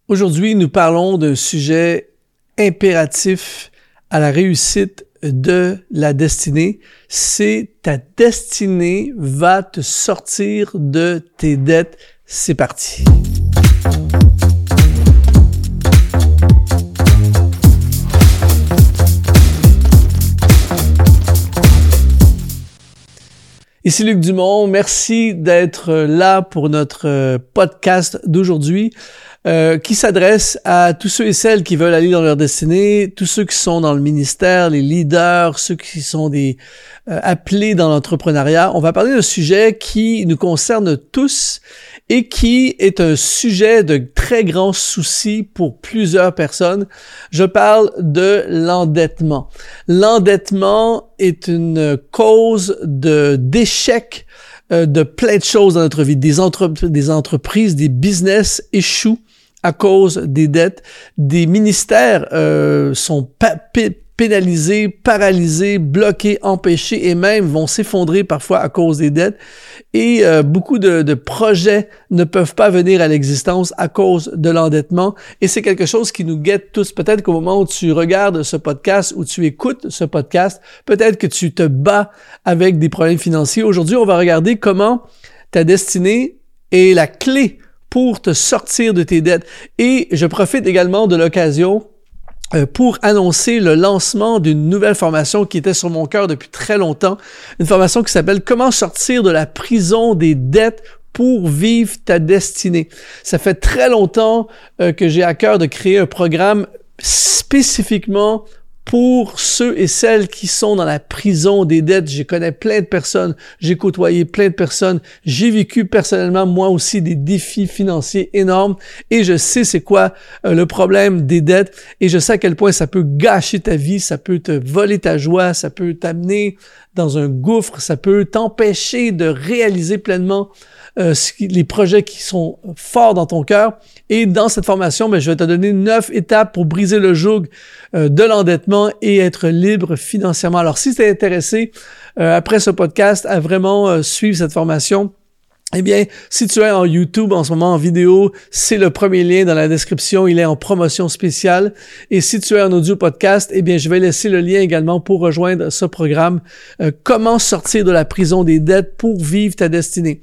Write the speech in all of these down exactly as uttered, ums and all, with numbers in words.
Aujourd'hui, nous parlons d'un sujet impératif à la réussite de la destinée. C'est ta destinée va te sortir de tes dettes. C'est parti. Ici Luc Dumont, merci d'être là pour notre podcast d'aujourd'hui euh, qui s'adresse à tous ceux et celles qui veulent aller dans leur destinée, tous ceux qui sont dans le ministère, les leaders, ceux qui sont des euh, appelés dans l'entrepreneuriat. On va parler d'un sujet qui nous concerne tous et qui est un sujet de très grand souci pour plusieurs personnes. Je parle de l'endettement. L'endettement est une cause de d'échec euh, de plein de choses dans notre vie. Des, entre, des entreprises, des business échouent à cause des dettes. Des ministères euh, sont pa- p- pénalisés, paralysés, bloqués, empêchés et même vont s'effondrer parfois à cause des dettes. Et euh, beaucoup de, de projets ne peuvent pas venir à l'existence à cause de l'endettement. Et c'est quelque chose qui nous guette tous. Peut-être qu'au moment où tu regardes ce podcast ou tu écoutes ce podcast, peut-être que tu te bats avec des problèmes financiers. Aujourd'hui, on va regarder comment ta destinée est la clé pour te sortir de tes dettes. Et je profite également de l'occasion Euh, pour annoncer le lancement d'une nouvelle formation qui était sur mon cœur depuis très longtemps, une formation qui s'appelle « Comment sortir de la prison des dettes pour vivre ta destinée ». Ça fait très longtemps euh, que j'ai à cœur de créer un programme spécifiquement pour ceux et celles qui sont dans la prison des dettes. Je connais plein de personnes, j'ai côtoyé plein de personnes, j'ai vécu personnellement moi aussi des défis financiers énormes et je sais c'est quoi euh, le problème des dettes et je sais à quel point ça peut gâcher ta vie, ça peut te voler ta joie, ça peut t'amener dans un gouffre, ça peut t'empêcher de réaliser pleinement euh, les projets qui sont forts dans ton cœur. Et dans cette formation, ben, je vais te donner neuf étapes pour briser le joug euh, de l'endettement et être libre financièrement. Alors, si tu es intéressé, euh, après ce podcast, à vraiment euh, suivre cette formation, eh bien, si tu es en YouTube en ce moment en vidéo, c'est le premier lien dans la description. Il est en promotion spéciale. Et si tu es en audio podcast, eh bien, je vais laisser le lien également pour rejoindre ce programme. Euh, comment sortir de la prison des dettes pour vivre ta destinée.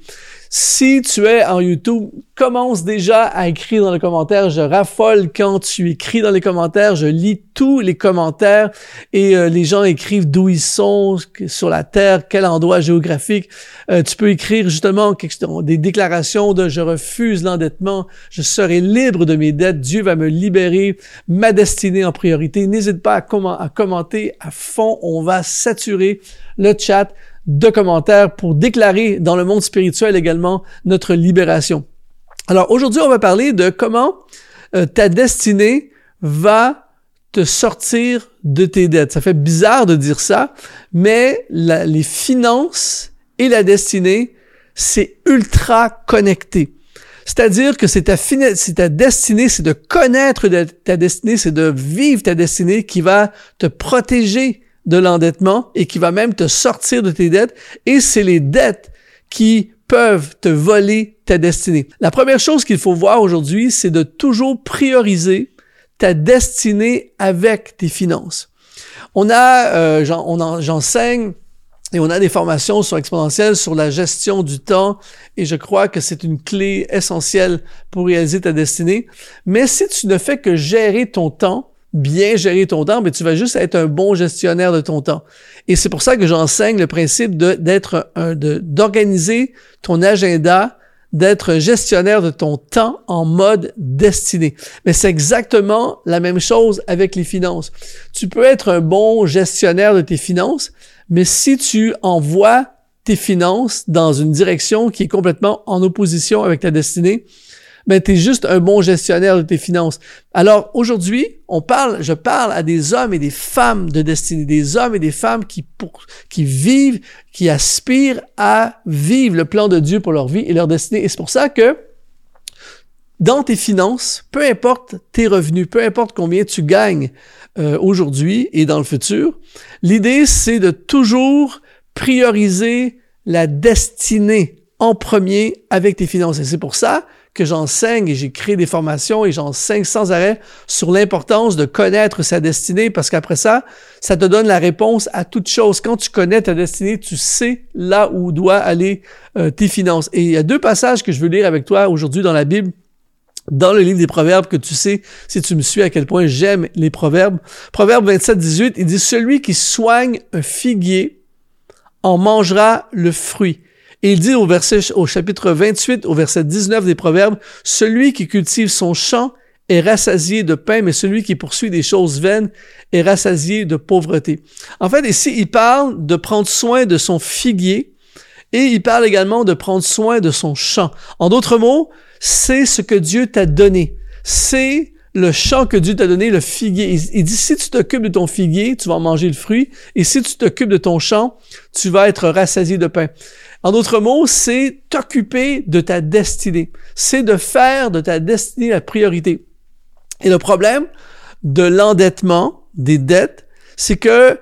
Si tu es en YouTube, commence déjà à écrire dans les commentaires. Je raffole quand tu écris dans les commentaires. Je lis tous les commentaires et euh, les gens écrivent d'où ils sont sur la terre, quel endroit géographique. Euh, tu peux écrire justement des déclarations de « je refuse l'endettement, je serai libre de mes dettes, Dieu va me libérer, ma destinée en priorité ». N'hésite pas à, com- à commenter à fond. On va saturer le chat de commentaires pour déclarer dans le monde spirituel également notre libération. Alors aujourd'hui, on va parler de comment euh, ta destinée va te sortir de tes dettes. Ça fait bizarre de dire ça, mais la, les finances et la destinée, c'est ultra connecté. C'est-à-dire que c'est ta, fina- c'est ta destinée, c'est de connaître de, ta destinée, c'est de vivre ta destinée qui va te protéger de l'endettement et qui va même te sortir de tes dettes. Et c'est les dettes qui peuvent te voler ta destinée. La première chose qu'il faut voir aujourd'hui, c'est de toujours prioriser ta destinée avec tes finances. On a, euh, j'en, on en, j'enseigne et on a des formations sur Exponentiel sur la gestion du temps et je crois que c'est une clé essentielle pour réaliser ta destinée. Mais si tu ne fais que gérer ton temps, bien gérer ton temps, mais tu vas juste être un bon gestionnaire de ton temps. Et c'est pour ça que j'enseigne le principe de, d'être un, de, d'organiser ton agenda, d'être gestionnaire de ton temps en mode destinée. Mais c'est exactement la même chose avec les finances. Tu peux être un bon gestionnaire de tes finances, mais si tu envoies tes finances dans une direction qui est complètement en opposition avec ta destinée, ben, tu es juste un bon gestionnaire de tes finances. Alors, aujourd'hui, on parle, je parle à des hommes et des femmes de destinée, des hommes et des femmes qui, pour, qui vivent, qui aspirent à vivre le plan de Dieu pour leur vie et leur destinée. Et c'est pour ça que dans tes finances, peu importe tes revenus, peu importe combien tu gagnes euh, aujourd'hui et dans le futur, l'idée, c'est de toujours prioriser la destinée en premier avec tes finances. Et c'est pour ça que j'enseigne et j'ai créé des formations et j'enseigne sans arrêt sur l'importance de connaître sa destinée parce qu'après ça, ça te donne la réponse à toute chose. Quand tu connais ta destinée, tu sais là où doivent aller euh, tes finances. Et il y a deux passages que je veux lire avec toi aujourd'hui dans la Bible. Dans le livre des Proverbes, que tu sais, si tu me suis, à quel point j'aime les Proverbes. Proverbe vingt-sept, dix-huit, il dit « Celui qui soigne un figuier en mangera le fruit. » Et il dit au verset, au chapitre vingt-huit, au verset dix-neuf des Proverbes, « Celui qui cultive son champ est rassasié de pain, mais celui qui poursuit des choses vaines est rassasié de pauvreté. » En fait, ici, il parle de prendre soin de son figuier et il parle également de prendre soin de son champ. En d'autres mots, c'est ce que Dieu t'a donné. C'est le champ que Dieu t'a donné, le figuier. Il, il dit, si tu t'occupes de ton figuier, tu vas en manger le fruit. Et si tu t'occupes de ton champ, tu vas être rassasié de pain. En d'autres mots, c'est t'occuper de ta destinée. C'est de faire de ta destinée la priorité. Et le problème de l'endettement, des dettes, c'est que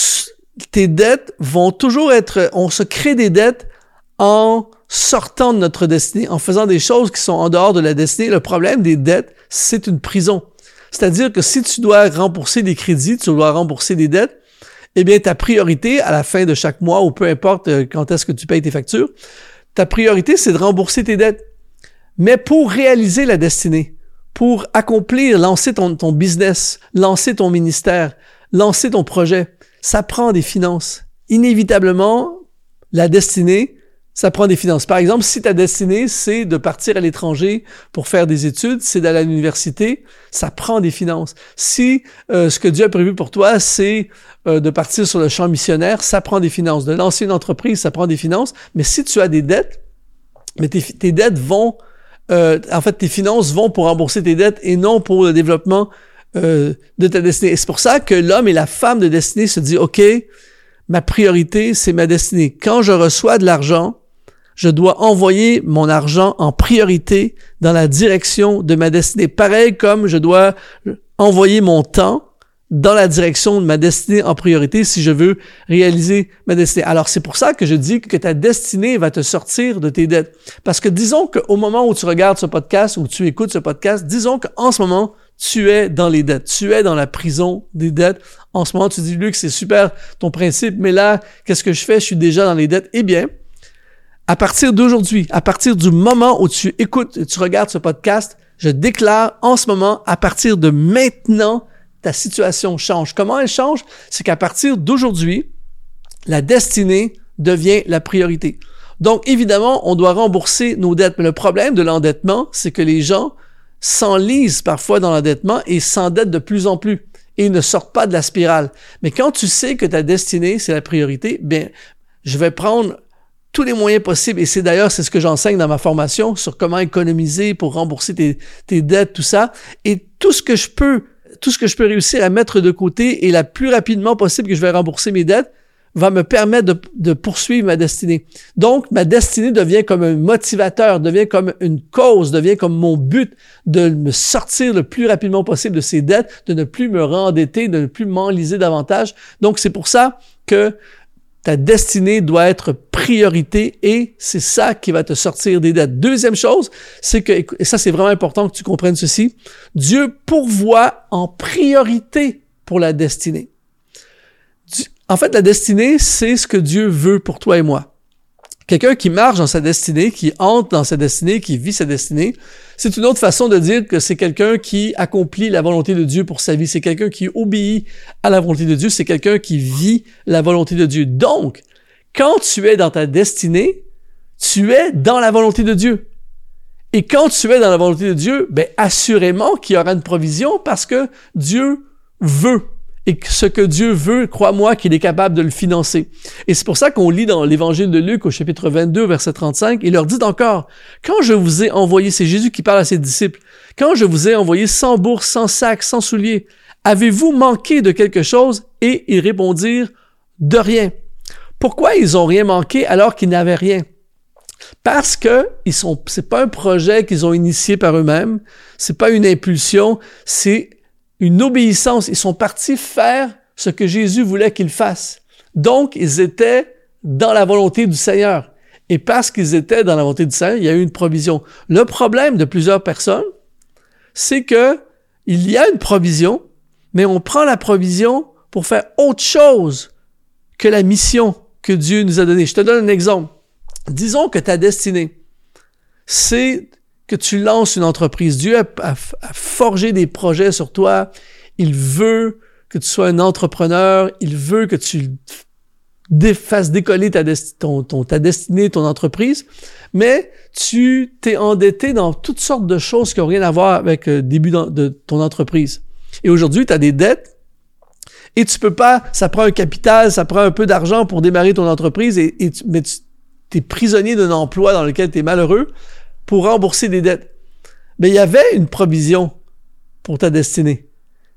tes dettes vont toujours être... On se crée des dettes en sortant de notre destinée, en faisant des choses qui sont en dehors de la destinée. Le problème des dettes, c'est une prison. C'est-à-dire que si tu dois rembourser des crédits, tu dois rembourser des dettes, eh bien, ta priorité à la fin de chaque mois, ou peu importe quand est-ce que tu payes tes factures, ta priorité, c'est de rembourser tes dettes. Mais pour réaliser la destinée, pour accomplir, lancer ton, ton business, lancer ton ministère, lancer ton projet, ça prend des finances. Inévitablement, la destinée, ça prend des finances. Par exemple, si ta destinée, c'est de partir à l'étranger pour faire des études, c'est d'aller à l'université, ça prend des finances. Si euh, ce que Dieu a prévu pour toi, c'est euh, de partir sur le champ missionnaire, ça prend des finances. De lancer une entreprise, ça prend des finances. Mais si tu as des dettes, mais tes, tes dettes vont... Euh, en fait, tes finances vont pour rembourser tes dettes et non pour le développement euh, de ta destinée. Et c'est pour ça que l'homme et la femme de destinée se disent, OK, ma priorité, c'est ma destinée. Quand je reçois de l'argent, je dois envoyer mon argent en priorité dans la direction de ma destinée. Pareil comme je dois envoyer mon temps dans la direction de ma destinée en priorité si je veux réaliser ma destinée. Alors, c'est pour ça que je dis que ta destinée va te sortir de tes dettes. Parce que disons qu'au moment où tu regardes ce podcast, ou tu écoutes ce podcast, disons qu'en ce moment, tu es dans les dettes. Tu es dans la prison des dettes. En ce moment, tu dis, Luc, c'est super ton principe, mais là, qu'est-ce que je fais? Je suis déjà dans les dettes. Eh bien, à partir d'aujourd'hui, à partir du moment où tu écoutes et tu regardes ce podcast, je déclare en ce moment, à partir de maintenant, ta situation change. Comment elle change? C'est qu'à partir d'aujourd'hui, la destinée devient la priorité. Donc, évidemment, on doit rembourser nos dettes. Mais le problème de l'endettement, c'est que les gens s'enlisent parfois dans l'endettement et s'endettent de plus en plus et ne sortent pas de la spirale. Mais quand tu sais que ta destinée, c'est la priorité, bien, je vais prendre tous les moyens possibles, et c'est d'ailleurs, c'est ce que j'enseigne dans ma formation sur comment économiser pour rembourser tes, tes dettes, tout ça, et tout ce que je peux, tout ce que je peux réussir à mettre de côté et la plus rapidement possible que je vais rembourser mes dettes, va me permettre de, de poursuivre ma destinée. Donc, ma destinée devient comme un motivateur, devient comme une cause, devient comme mon but de me sortir le plus rapidement possible de ces dettes, de ne plus me rendetter, de ne plus m'enliser davantage. Donc, c'est pour ça que ta destinée doit être priorité et c'est ça qui va te sortir des dettes. Deuxième chose, c'est que, et ça c'est vraiment important que tu comprennes ceci, Dieu pourvoit en priorité pour la destinée. En fait, la destinée, c'est ce que Dieu veut pour toi et moi. Quelqu'un qui marche dans sa destinée, qui entre dans sa destinée, qui vit sa destinée, c'est une autre façon de dire que c'est quelqu'un qui accomplit la volonté de Dieu pour sa vie. C'est quelqu'un qui obéit à la volonté de Dieu. C'est quelqu'un qui vit la volonté de Dieu. Donc, quand tu es dans ta destinée, tu es dans la volonté de Dieu. Et quand tu es dans la volonté de Dieu, ben assurément qu'il y aura une provision parce que Dieu veut. Et ce que Dieu veut, crois-moi qu'il est capable de le financer. Et c'est pour ça qu'on lit dans l'Évangile de Luc au chapitre vingt-deux, verset trente-cinq, il leur dit encore, « Quand je vous ai envoyé, c'est Jésus qui parle à ses disciples, quand je vous ai envoyé sans bourse, sans sac, sans souliers, avez-vous manqué de quelque chose? » Et ils répondirent, « De rien. » Pourquoi ils ont rien manqué alors qu'ils n'avaient rien? Parce que ils sont, c'est pas un projet qu'ils ont initié par eux-mêmes, c'est pas une impulsion, c'est une obéissance. Ils sont partis faire ce que Jésus voulait qu'ils fassent. Donc, ils étaient dans la volonté du Seigneur. Et parce qu'ils étaient dans la volonté du Seigneur, il y a eu une provision. Le problème de plusieurs personnes, c'est que il y a une provision, mais on prend la provision pour faire autre chose que la mission que Dieu nous a donnée. Je te donne un exemple. Disons que ta destinée, c'est que tu lances une entreprise. Dieu a, a, a forgé des projets sur toi. Il veut que tu sois un entrepreneur. Il veut que tu dé, fasses décoller ta, desti- ton, ton, ta destinée, ton entreprise. Mais tu t'es endetté dans toutes sortes de choses qui n'ont rien à voir avec le début de ton entreprise. Et aujourd'hui, tu as des dettes et tu peux pas, ça prend un capital, ça prend un peu d'argent pour démarrer ton entreprise, et, et tu, mais tu es prisonnier d'un emploi dans lequel tu es malheureux pour rembourser des dettes. Mais il y avait une provision pour ta destinée,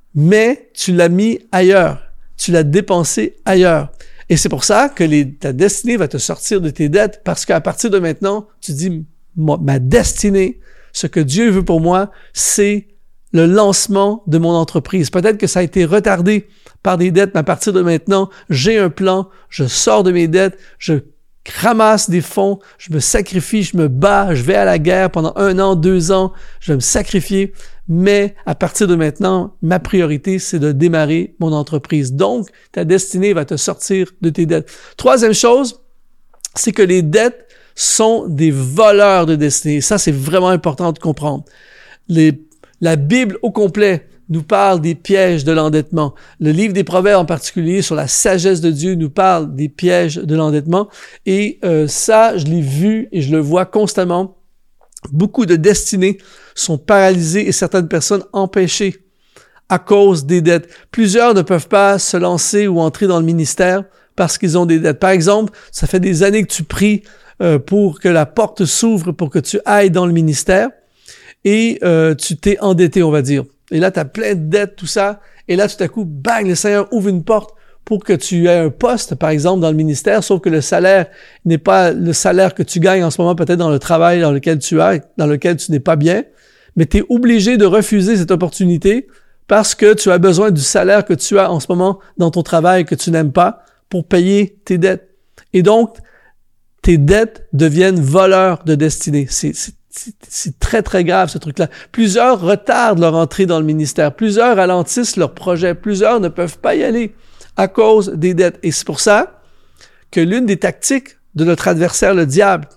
mais tu l'as mis ailleurs, tu l'as dépensé ailleurs. Et c'est pour ça que les, ta destinée va te sortir de tes dettes, parce qu'à partir de maintenant, tu dis, moi, ma destinée, ce que Dieu veut pour moi, c'est le lancement de mon entreprise. Peut-être que ça a été retardé par des dettes, mais à partir de maintenant, j'ai un plan, je sors de mes dettes, je ramasse des fonds, je me sacrifie, je me bats, je vais à la guerre pendant un an, deux ans, je vais me sacrifier, mais à partir de maintenant, ma priorité, c'est de démarrer mon entreprise. Donc, ta destinée va te sortir de tes dettes. Troisième chose, c'est que les dettes sont des voleurs de destinée. Ça, c'est vraiment important de comprendre. Les, la Bible au complet nous parle des pièges de l'endettement. Le livre des Proverbes en particulier sur la sagesse de Dieu nous parle des pièges de l'endettement. Et euh, ça, je l'ai vu et je le vois constamment. Beaucoup de destinées sont paralysées et certaines personnes empêchées à cause des dettes. Plusieurs ne peuvent pas se lancer ou entrer dans le ministère parce qu'ils ont des dettes. Par exemple, ça fait des années que tu pries euh, pour que la porte s'ouvre pour que tu ailles dans le ministère et euh, tu t'es endetté, on va dire. Et là, tu as plein de dettes, tout ça. Et là, tout à coup, bang, le Seigneur ouvre une porte pour que tu aies un poste, par exemple, dans le ministère, sauf que le salaire n'est pas le salaire que tu gagnes en ce moment, peut-être dans le travail dans lequel tu es, dans lequel tu n'es pas bien, mais tu es obligé de refuser cette opportunité parce que tu as besoin du salaire que tu as en ce moment dans ton travail que tu n'aimes pas pour payer tes dettes. Et donc, tes dettes deviennent voleurs de destinée. C'est, c'est C'est, c'est très, très grave, ce truc-là. Plusieurs retardent leur entrée dans le ministère. Plusieurs ralentissent leur projet. Plusieurs ne peuvent pas y aller à cause des dettes. Et c'est pour ça que l'une des tactiques de notre adversaire, le diable,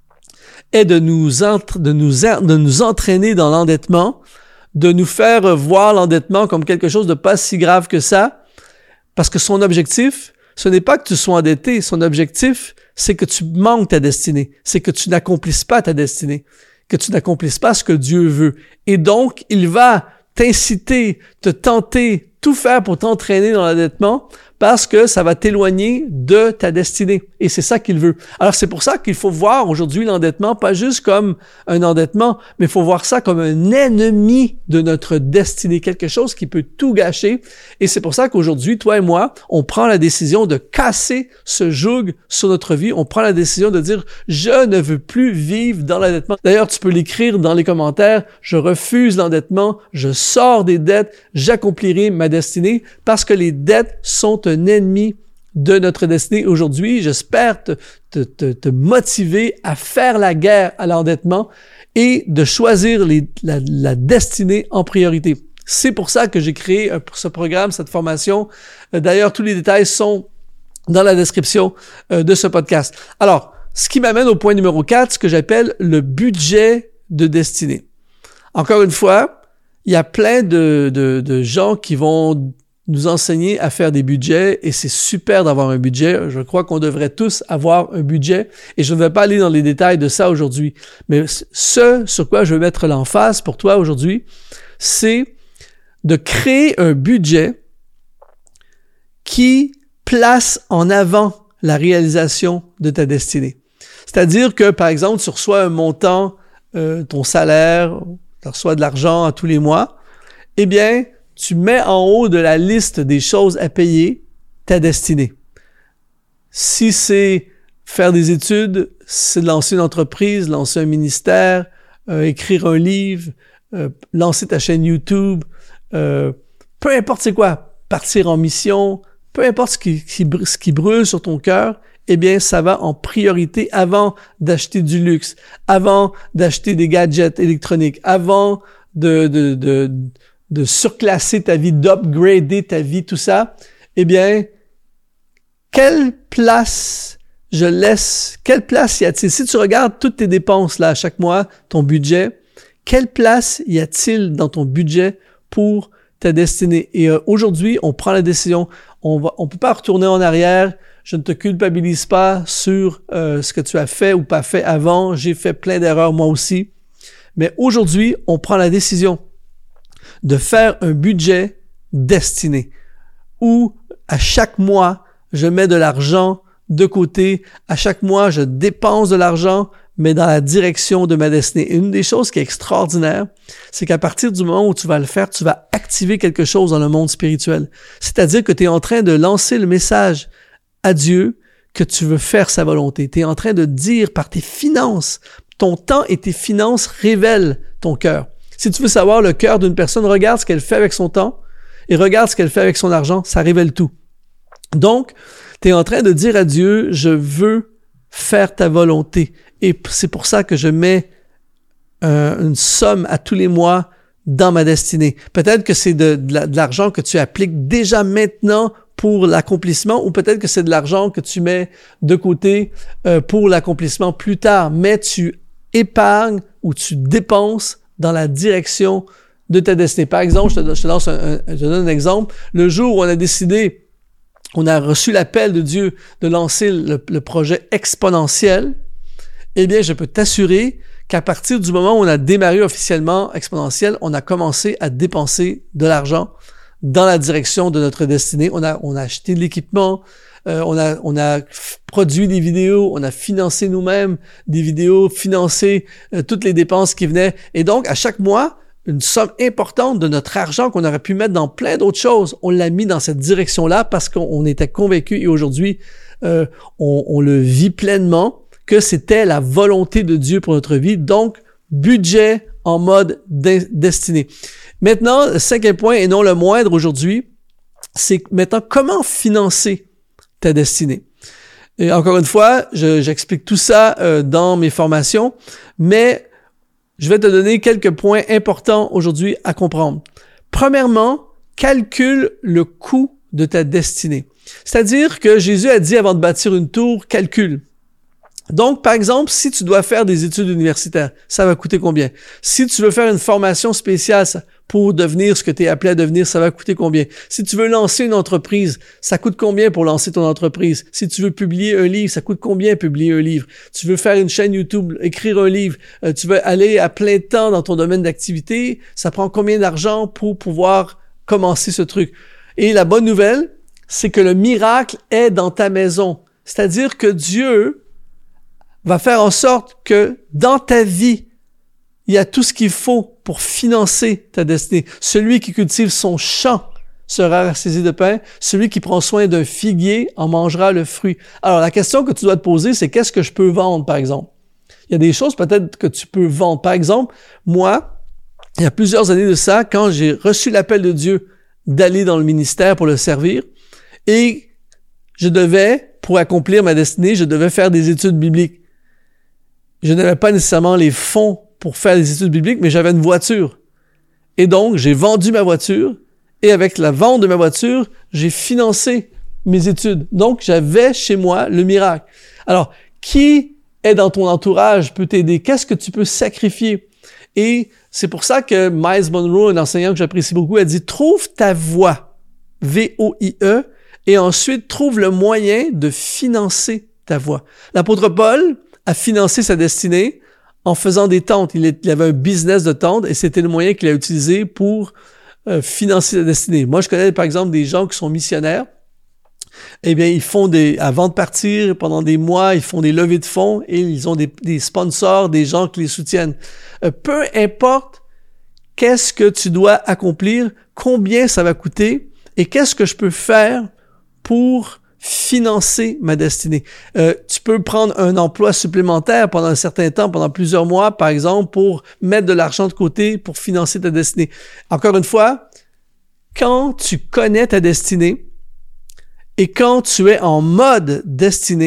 est de nous, entre, de nous, de nous entraîner dans l'endettement, de nous faire voir l'endettement comme quelque chose de pas si grave que ça, parce que son objectif, ce n'est pas que tu sois endetté. Son objectif, c'est que tu manques ta destinée. C'est que tu n'accomplisses pas ta destinée. Que tu n'accomplisses pas ce que Dieu veut. Et donc, il va t'inciter, te tenter, tout faire pour t'entraîner dans l'endettement parce que ça va t'éloigner de ta destinée. Et c'est ça qu'il veut. Alors, c'est pour ça qu'il faut voir aujourd'hui l'endettement, pas juste comme un endettement, mais il faut voir ça comme un ennemi de notre destinée, quelque chose qui peut tout gâcher. Et c'est pour ça qu'aujourd'hui, toi et moi, on prend la décision de casser ce joug sur notre vie. On prend la décision de dire, je ne veux plus vivre dans l'endettement. D'ailleurs, tu peux l'écrire dans les commentaires, je refuse l'endettement, je sors des dettes, j'accomplirai ma destinée, parce que les dettes sont un ennemi de notre destinée. Aujourd'hui, j'espère te, te, te, te motiver à faire la guerre à l'endettement et de choisir les, la, la destinée en priorité. C'est pour ça que j'ai créé ce programme, cette formation. D'ailleurs, tous les détails sont dans la description de ce podcast. Alors, ce qui m'amène au point numéro quatre, ce que j'appelle le budget de destinée. Encore une fois, il y a plein de, de, de gens qui vont nous enseigner à faire des budgets et c'est super d'avoir un budget. Je crois qu'on devrait tous avoir un budget et je ne vais pas aller dans les détails de ça aujourd'hui. Mais ce sur quoi je veux mettre l'emphase pour toi aujourd'hui, c'est de créer un budget qui place en avant la réalisation de ta destinée. C'est-à-dire que, par exemple, tu reçois un montant, euh, ton salaire, tu reçois de l'argent à tous les mois, eh bien, tu mets en haut de la liste des choses à payer ta destinée. Si c'est faire des études, c'est lancer une entreprise, lancer un ministère, euh, écrire un livre, euh, lancer ta chaîne YouTube, euh, peu importe c'est quoi, partir en mission, peu importe ce qui, qui, ce qui brûle sur ton cœur, eh bien, ça va en priorité avant d'acheter du luxe, avant d'acheter des gadgets électroniques, avant de, de, de, de surclasser ta vie, d'upgrader ta vie, tout ça. Eh bien, quelle place je laisse, quelle place y a-t-il? Si tu regardes toutes tes dépenses là, chaque mois, ton budget, quelle place y a-t-il dans ton budget pour ta destinée? Et euh, aujourd'hui, on prend la décision. On va, on peut pas retourner en arrière. Je ne te culpabilise pas sur euh, ce que tu as fait ou pas fait avant. J'ai fait plein d'erreurs moi aussi. Mais aujourd'hui, on prend la décision de faire un budget destiné où à chaque mois, je mets de l'argent de côté. À chaque mois, je dépense de l'argent, mais dans la direction de ma destinée. Et une des choses qui est extraordinaire, c'est qu'à partir du moment où tu vas le faire, tu vas activer quelque chose dans le monde spirituel. C'est-à-dire que tu es en train de lancer le message à Dieu que tu veux faire sa volonté. Tu es en train de dire par tes finances, ton temps et tes finances révèlent ton cœur. Si tu veux savoir le cœur d'une personne, regarde ce qu'elle fait avec son temps et regarde ce qu'elle fait avec son argent, ça révèle tout. Donc, tu es en train de dire à Dieu, je veux faire ta volonté. Et c'est pour ça que je mets euh, une somme à tous les mois dans ma destinée. Peut-être que c'est de, de, la, de l'argent que tu appliques déjà maintenant pour l'accomplissement, ou peut-être que c'est de l'argent que tu mets de côté euh, pour l'accomplissement plus tard, mais tu épargnes ou tu dépenses dans la direction de ta destinée. Par exemple, je te, je te, lance un, un, je te donne un exemple. Le jour où on a décidé, on a reçu l'appel de Dieu de lancer le, le projet exponentiel, eh bien, je peux t'assurer qu'à partir du moment où on a démarré officiellement exponentiel, on a commencé à dépenser de l'argent dans la direction de notre destinée. On a, on a acheté de l'équipement, euh, on a, on a produit des vidéos, on a financé nous-mêmes des vidéos, financé euh, toutes les dépenses qui venaient. Et donc, à chaque mois, une somme importante de notre argent qu'on aurait pu mettre dans plein d'autres choses, on l'a mis dans cette direction-là parce qu'on on était convaincus et aujourd'hui, euh, on, on le vit pleinement que c'était la volonté de Dieu pour notre vie. Donc, budget en mode de- destiné. Maintenant, le cinquième point, et non le moindre aujourd'hui, c'est maintenant comment financer ta destinée. Et encore une fois, je, j'explique tout ça euh, dans mes formations, mais je vais te donner quelques points importants aujourd'hui à comprendre. Premièrement, calcule le coût de ta destinée. C'est-à-dire que Jésus a dit avant de bâtir une tour, calcule. Donc, par exemple, si tu dois faire des études universitaires, ça va coûter combien? Si tu veux faire une formation spéciale pour devenir ce que tu es appelé à devenir, ça va coûter combien? Si tu veux lancer une entreprise, ça coûte combien pour lancer ton entreprise? Si tu veux publier un livre, ça coûte combien publier un livre? Tu veux faire une chaîne YouTube, écrire un livre, euh, tu veux aller à plein temps dans ton domaine d'activité, ça prend combien d'argent pour pouvoir commencer ce truc? Et la bonne nouvelle, c'est que le miracle est dans ta maison. C'est-à-dire que Dieu va faire en sorte que dans ta vie, il y a tout ce qu'il faut pour financer ta destinée. Celui qui cultive son champ sera rassasié de pain. Celui qui prend soin d'un figuier en mangera le fruit. Alors, la question que tu dois te poser, c'est qu'est-ce que je peux vendre, par exemple? Il y a des choses peut-être que tu peux vendre. Par exemple, moi, il y a plusieurs années de ça, quand j'ai reçu l'appel de Dieu d'aller dans le ministère pour le servir, et je devais, pour accomplir ma destinée, je devais faire des études bibliques. Je n'avais pas nécessairement les fonds pour faire des études bibliques, mais j'avais une voiture. Et donc, j'ai vendu ma voiture et avec la vente de ma voiture, j'ai financé mes études. Donc, j'avais chez moi le miracle. Alors, qui est dans ton entourage peut t'aider? Qu'est-ce que tu peux sacrifier? Et c'est pour ça que Miles Monroe, un enseignant que j'apprécie beaucoup, a dit « Trouve ta voie, V O I E, et ensuite trouve le moyen de financer ta voie. » L'apôtre Paul a financé sa destinée en faisant des tentes. Il, est, il avait un business de tentes et c'était le moyen qu'il a utilisé pour euh, financer sa destinée. Moi, je connais par exemple des gens qui sont missionnaires. Eh bien, ils font des, avant de partir, pendant des mois, ils font des levées de fonds et ils ont des, des sponsors, des gens qui les soutiennent. Euh, peu importe qu'est-ce que tu dois accomplir, combien ça va coûter et qu'est-ce que je peux faire pour financer ma destinée. Euh, tu peux prendre un emploi supplémentaire pendant un certain temps, pendant plusieurs mois, par exemple, pour mettre de l'argent de côté pour financer ta destinée. Encore une fois, quand tu connais ta destinée et quand tu es en mode destinée,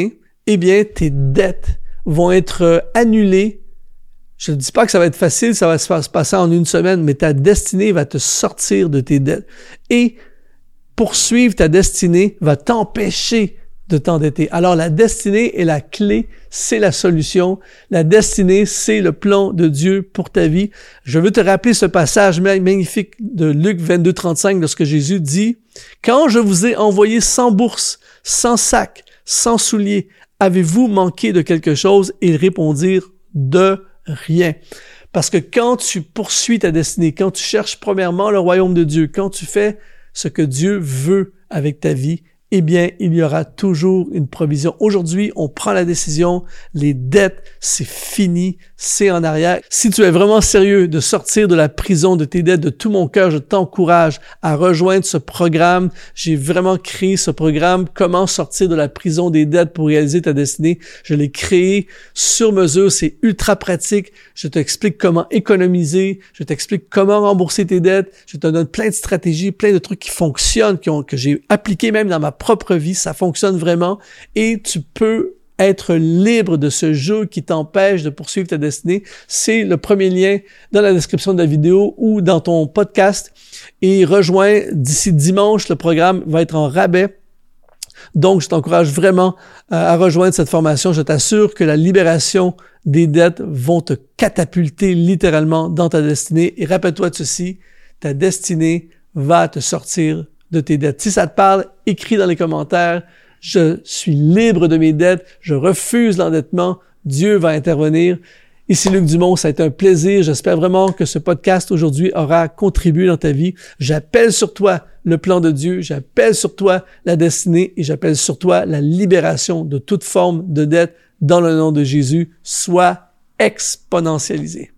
eh bien, tes dettes vont être annulées. Je ne dis pas que ça va être facile, ça va se passer en une semaine, mais ta destinée va te sortir de tes dettes. Et poursuivre ta destinée va t'empêcher de t'endetter. Alors, la destinée est la clé, c'est la solution. La destinée, c'est le plan de Dieu pour ta vie. Je veux te rappeler ce passage magnifique de Luc vingt-deux, trente-cinq, lorsque Jésus dit « Quand je vous ai envoyé sans bourse, sans sac, sans souliers, avez-vous manqué de quelque chose? » Et ils répondirent « De rien. » Parce que quand tu poursuis ta destinée, quand tu cherches premièrement le royaume de Dieu, quand tu fais ce que Dieu veut avec ta vie, eh bien, il y aura toujours une provision. Aujourd'hui, on prend la décision, les dettes, c'est fini, c'est en arrière. Si tu es vraiment sérieux de sortir de la prison de tes dettes, de tout mon cœur, je t'encourage à rejoindre ce programme. J'ai vraiment créé ce programme, Comment sortir de la prison des dettes pour réaliser ta destinée. Je l'ai créé sur mesure, c'est ultra pratique. Je t'explique comment économiser, je t'explique comment rembourser tes dettes, je te donne plein de stratégies, plein de trucs qui fonctionnent, qui ont, que j'ai appliqués même dans ma propre vie, ça fonctionne vraiment et tu peux être libre de ce jeu qui t'empêche de poursuivre ta destinée. C'est le premier lien dans la description de la vidéo ou dans ton podcast et rejoins d'ici dimanche, le programme va être en rabais. Donc, je t'encourage vraiment à rejoindre cette formation. Je t'assure que la libération des dettes vont te catapulter littéralement dans ta destinée. Et rappelle-toi de ceci, ta destinée va te sortir de tes dettes. Si ça te parle, écris dans les commentaires. Je suis libre de mes dettes. Je refuse l'endettement. Dieu va intervenir. Ici Luc Dumont, ça a été un plaisir. J'espère vraiment que ce podcast aujourd'hui aura contribué dans ta vie. J'appelle sur toi le plan de Dieu. J'appelle sur toi la destinée et j'appelle sur toi la libération de toute forme de dette dans le nom de Jésus. Sois exponentialisé.